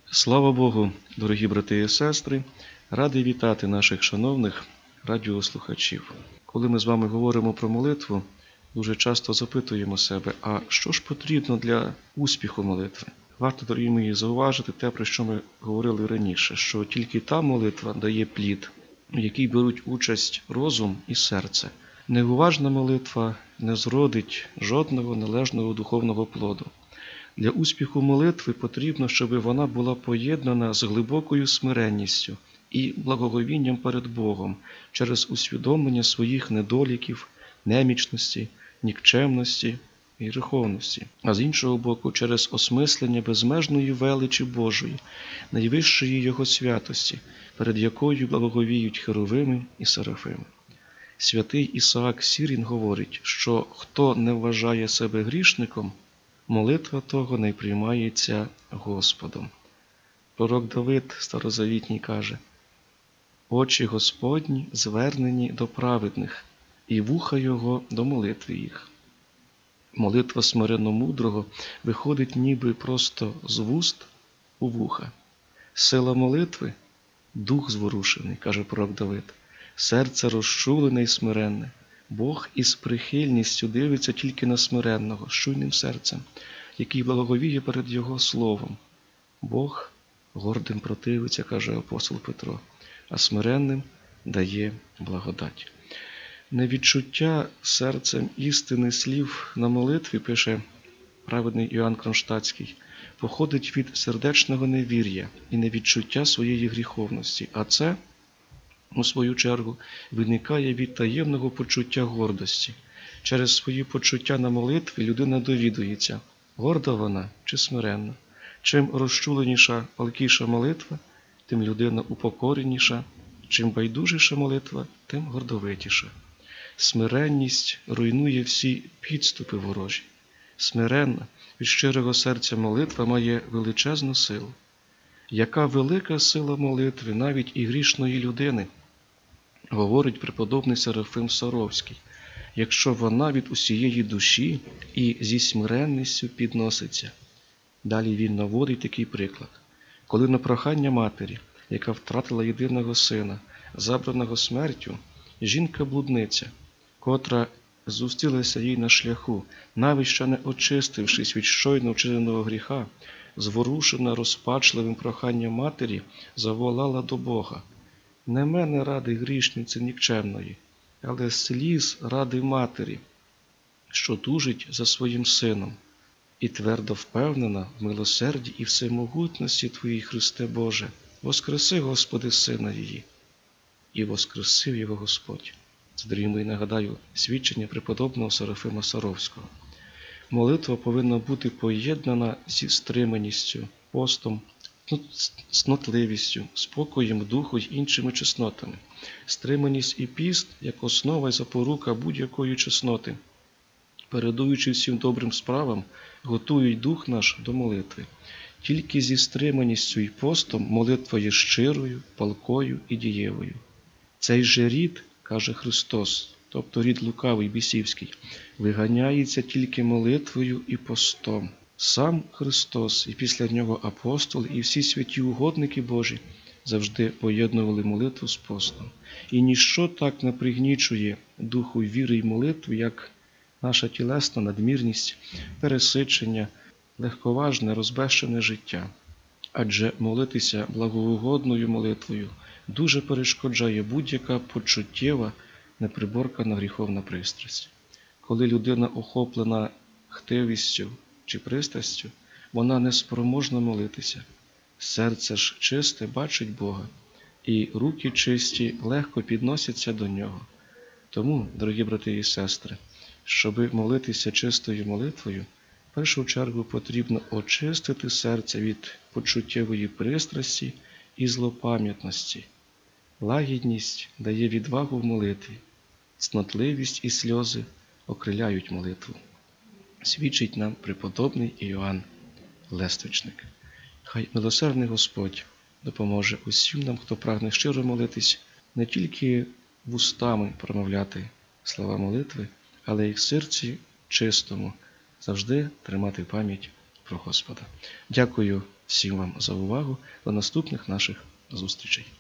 Слава Богу, дорогі брати і сестри! Радий вітати наших шановних радіослухачів. Коли ми з вами говоримо про молитву, дуже часто запитуємо себе, а що ж потрібно для успіху молитви? Варто, дорогі мої, зауважити те, про що ми говорили раніше, що тільки та молитва дає плід, в якій беруть участь розум і серце. Неуважна молитва не зродить жодного належного духовного плоду. Для успіху молитви потрібно, щоб вона була поєднана з глибокою смиренністю і благоговінням перед Богом через усвідомлення своїх недоліків, немічності, нікчемності і гріховності, а з іншого боку, через осмислення безмежної величі Божої, найвищої Його святості, перед якою благоговіють херовими і серафими. Святий Ісаак Сірін говорить, що хто не вважає себе грішником, молитва того не приймається Господом. Пророк Давид старозавітній каже: «Очі Господні звернені до праведних, і вуха Його до молитви їх». Молитва смиренно-мудрого виходить ніби просто з вуст у вуха. Сила молитви – дух зворушений, каже пророк Давид, серце розчулене й смиренне. Бог із прихильністю дивиться тільки на смиренного, з чуйним серцем, який благоговіє перед Його словом. Бог гордим противиться, каже апостол Петро, а смиренним дає благодать. Невідчуття серцем істини слів на молитві, пише праведний Іоанн Кронштадтський, походить від сердечного невір'я і невідчуття своєї гріховності, а це, у свою чергу, виникає від таємного почуття гордості. Через свої почуття на молитві людина довідується, горда вона чи смиренна. Чим розчуленіша, палкіша молитва, тим людина упокореніша, чим байдужіша молитва, тим гордовитіша. Смиренність руйнує всі підступи ворожі. Смиренна, від щирого серця молитва має величезну силу. Яка велика сила молитви навіть і грішної людини, говорить преподобний Серафим Саровський, якщо вона від усієї душі і зі смиренністю підноситься. Далі він наводить такий приклад. Коли на прохання матері, яка втратила єдиного сина, забраного смертю, жінка-блудниця, котра зустрілася їй на шляху, навіть ще не очистившись від щойно вчиненого гріха, зворушена розпачливим проханням матері, заволала до Бога: «Не мене ради грішниці нікчемної, але сліз ради матері, що тужить за своїм сином, і твердо впевнена в милосерді і всемогутності Твоїй, Христе Боже, воскреси, Господи, сина її». І воскресив його Господь. Це, дорогі мої, нагадаю, свідчення преподобного Серафима Саровського. Молитва повинна бути поєднана зі стриманістю, постом, цнотливістю, спокоєм духу й іншими чеснотами. Стриманість і піст як основа й запорука будь-якої чесноти, передуючи всім добрим справам, готують дух наш до молитви. Тільки зі стриманістю і постом молитва є щирою, палкою і дієвою. Цей же рід, каже Христос, тобто рід лукавий, бісівський, виганяється тільки молитвою і постом. Сам Христос і після нього апостоли і всі святі угодники Божі завжди поєднували молитву з постом. І ніщо так не пригнічує духу віри й молитви, як наша тілесна надмірність, пересичення, легковажне, розбещене життя. Адже молитися благоугодною молитвою дуже перешкоджає будь-яка почуттєва, неприборкана гріховна пристрасть. Коли людина охоплена хтивістю чи пристрастю, вона не спроможна молитися. Серце ж чисте бачить Бога, і руки чисті легко підносяться до Нього. Тому, дорогі брати і сестри, щоби молитися чистою молитвою, в першу чергу потрібно очистити серце від почуттєвої пристрасті і злопам'ятності. Лагідність дає відвагу в молитві, цнотливість і сльози окриляють молитву. Свідчить нам преподобний Іоанн Лествичник. Хай милосердний Господь допоможе усім нам, хто прагне щиро молитись, не тільки вустами промовляти слова молитви, але й в серці чистому завжди тримати пам'ять про Господа. Дякую всім вам за увагу. До наступних наших зустрічей.